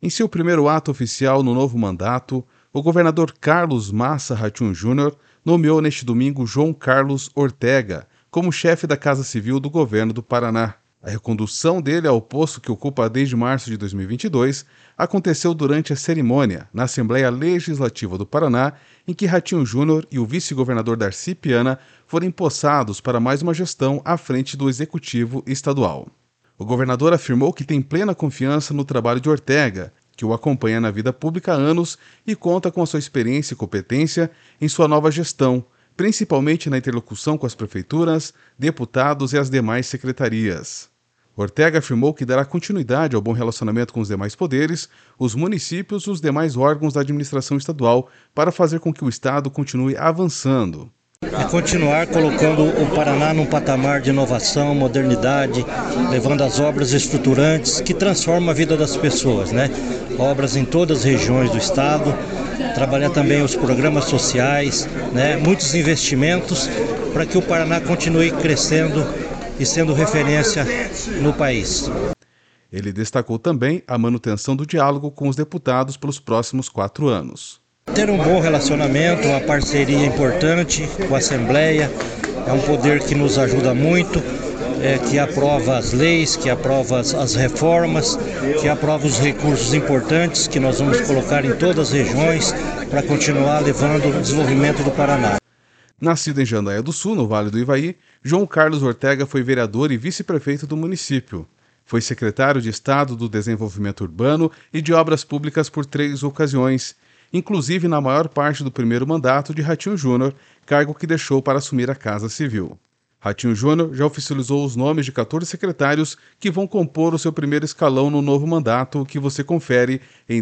Em seu primeiro ato oficial no novo mandato, o governador Carlos Massa Ratinho Júnior nomeou neste domingo João Carlos Ortega como chefe da Casa Civil do governo do Paraná. A recondução dele ao posto que ocupa desde março de 2022 aconteceu durante a cerimônia na Assembleia Legislativa do Paraná, em que Ratinho Júnior e o vice-governador Darcy Piana foram empossados para mais uma gestão à frente do Executivo Estadual. O governador afirmou que tem plena confiança no trabalho de Ortega, que o acompanha na vida pública há anos e conta com a sua experiência e competência em sua nova gestão, principalmente na interlocução com as prefeituras, deputados e as demais secretarias. Ortega afirmou que dará continuidade ao bom relacionamento com os demais poderes, os municípios e os demais órgãos da administração estadual para fazer com que o Estado continue avançando. É continuar colocando o Paraná num patamar de inovação, modernidade, levando as obras estruturantes que transformam a vida das pessoas, né? Obras em todas as regiões do estado, trabalhar também os programas sociais, né? Muitos investimentos para que o Paraná continue crescendo e sendo referência no país. Ele destacou também a manutenção do diálogo com os deputados pelos próximos 4 anos. Ter um bom relacionamento, uma parceria importante com a Assembleia, é um poder que nos ajuda muito, que aprova as leis, que aprova as reformas, que aprova os recursos importantes que nós vamos colocar em todas as regiões para continuar levando o desenvolvimento do Paraná. Nascido em Jandaia do Sul, no Vale do Ivaí, João Carlos Ortega foi vereador e vice-prefeito do município. Foi secretário de Estado do Desenvolvimento Urbano e de Obras Públicas por 3 ocasiões, inclusive na maior parte do primeiro mandato de Ratinho Júnior, cargo que deixou para assumir a Casa Civil. Ratinho Júnior já oficializou os nomes de 14 secretários que vão compor o seu primeiro escalão no novo mandato, que você confere em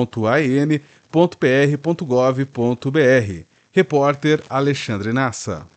www.aen.pr.gov.br. Repórter Alexandre Nassa.